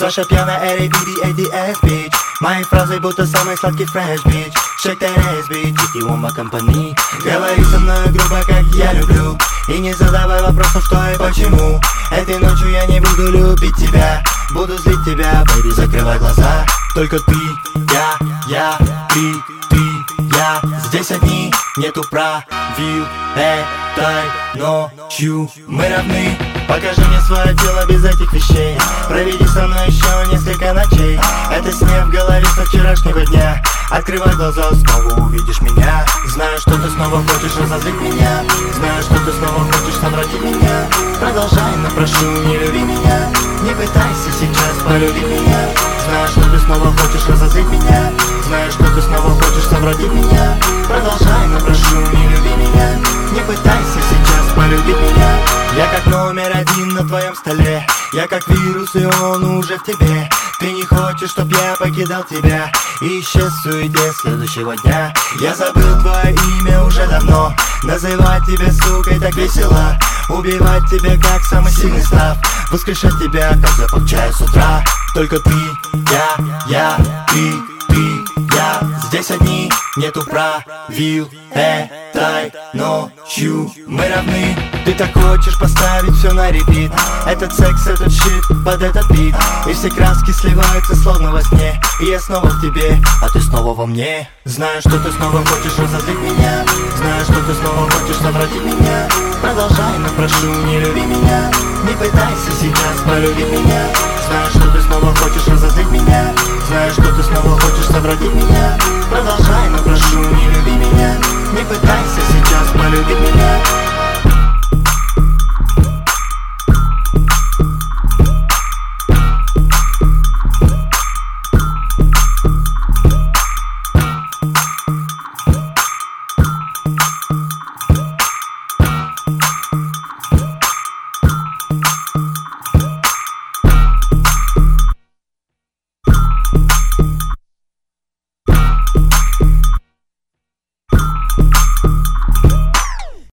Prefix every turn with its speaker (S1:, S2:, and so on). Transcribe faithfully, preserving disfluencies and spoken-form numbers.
S1: Ваша пьяная эй би би эй ди эс, bitch. Мои фразы будто самый сладкий фреш, bitch. Shake that ass, bitch, if you want my company. Говори со мной грубо, как я люблю, и не задавай вопросов, что и почему. Этой ночью я не буду любить тебя, буду злить тебя, baby, закрывай глаза. Только ты, я, я, ты, ты, я. Здесь одни, нету правил этой ночью. Мы равны, покажи мне свое тело без этих вещей. Проведи со мной еще несколько ночей. Это снег в голове со вчерашнего дня. Открывай глаза, снова увидишь меня. Знаю, что ты снова хочешь разозлить меня. Знаю, что ты снова хочешь совратить меня. Продолжай, но прошу, не люби меня. Не пытайся сейчас полюбить меня. Знаю, что ты снова хочешь разозлить меня. Знаю, что ты снова хочешь совратить меня. Продолжай, но прошу, не люби меня. Не пытайся сейчас полюбить меня. Я как номер один на твоем столе. Я как вирус, и он уже в тебе. Ты не хочешь, чтоб я покидал тебя и исчез в суете следующего дня. Я забыл твое имя уже давно. Называть тебя сукой так весело. Убивать тебя как самый сильный став. Воскрешать тебя как запах чая с утра. Только ты, я, я, ты, ты, я. Здесь одни, нету правил этой ночью. Мы равны. Ты так хочешь поставить все на репит. Этот секс, этот щит под этот бит. И все краски сливаются словно во сне. И я снова в тебе, а ты снова во мне. Знаю, что ты снова хочешь разозлить меня. Знаю, что ты снова хочешь совратить меня. Продолжай, но прошу, не люби меня. Не пытайся сейчас полюбить меня. Знаю, что ты снова хочешь разозлить меня. Знаю, что ты снова хочешь совратить меня. Продолжай.